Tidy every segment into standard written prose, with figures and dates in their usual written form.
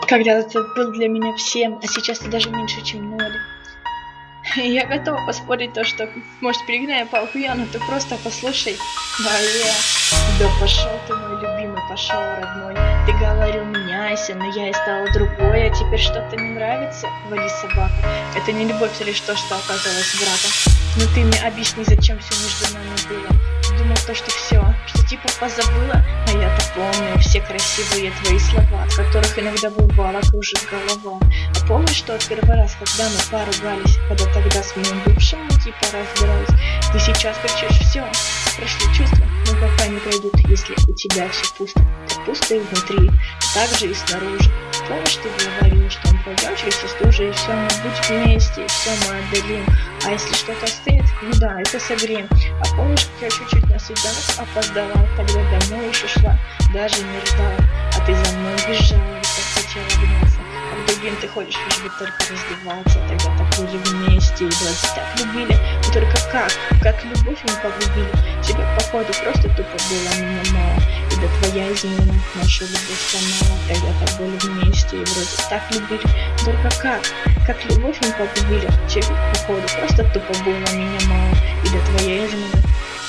Когда-то ты был для меня всем, а сейчас ты даже меньше, чем ноль. Я готова поспорить то, что, может, перегнаю палку я, но ты просто послушай. Вале, да пошел ты, мой любимый, пошел, родной. Ты говорил, меняйся, но я и стала другой, а теперь что-то не нравится? Вали, собака. Это не любовь, лишь то, что оказалось браком. Но ты мне объясни, зачем все между нами было. Думал то, что все, что типа позабыла, а я-то помню все красивые твои слова, от которых иногда бывало кружит голова. А помнишь, что от первый раз, когда мы поругались, когда тогда с моим бывшим мы типа разбирались, ты сейчас кричишь все, прошли чувства, но пока не пройдут, если у тебя все пусто. Ты пусто и внутри, так же и снаружи. Помнишь, ты говорил, что мы пройдем через все стужи, и все мы будем вместе, и все мы отдалим. А если что-то остынет, ну да, это согреем. А помнишь, как я чуть-чуть на свиданок опоздала, тогда домой еще шла, даже не ждала, а ты за мной бежала, ведь так хотела гнаться. А к другим ты ходишь, лишь бы только раздеваться. Тогда так были вместе, и вроде так любили, но только как любовь мы погубили. Тебе, походу, просто тупо было меня мало, и да твоя измена нашу любовь сломала. Тогда так были вместе, и вроде так любили, только как любовь мы погубили. Тебе, походу, просто тупо было меня мало, и да твоя измена.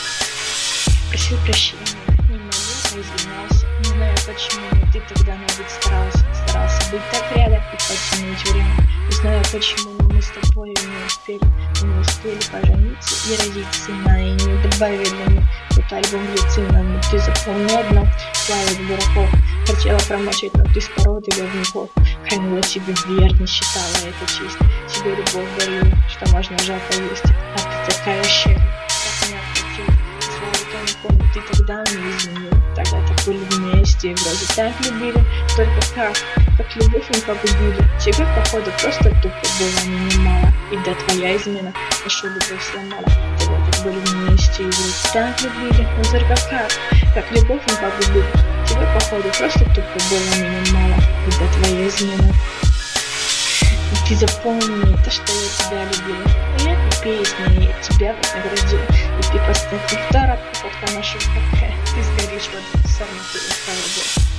Просил прощения, не могу, а извинялся. Не знаю почему, но ты тогда, наверное, старался быть так рядом и потянуть время. Не знаю почему, но мы с тобой не успели пожениться и родить сына, и не добавили мы тот альбом Люцина. Но ты запомни одно, славит дураков. Хотела промочить, но ты с породы говнюков. Хранила тебе верность, считала это честь. Тебе любовь дарила, что можно жалко есть. А ты такая щедрая, так меня отпустила. Помню, ты тогда мне изменил. Тогда так были вместе, и вроде так любили, только как любовь мы погубили. Тебе, походу, просто тупо было меня мало, и да твоя измена нашу любовь сломала. Тогда так были вместе, и вроде так любили, но только как любовь мы погубили. Тебе, походу, просто тупо было меня мало, и да твоя измена. И ты запомни то, что я тебя любила, и эта песня, я тебя вознаградила. И ты поставь вторая фотка нашу ВК, ты сгоришь в этом самом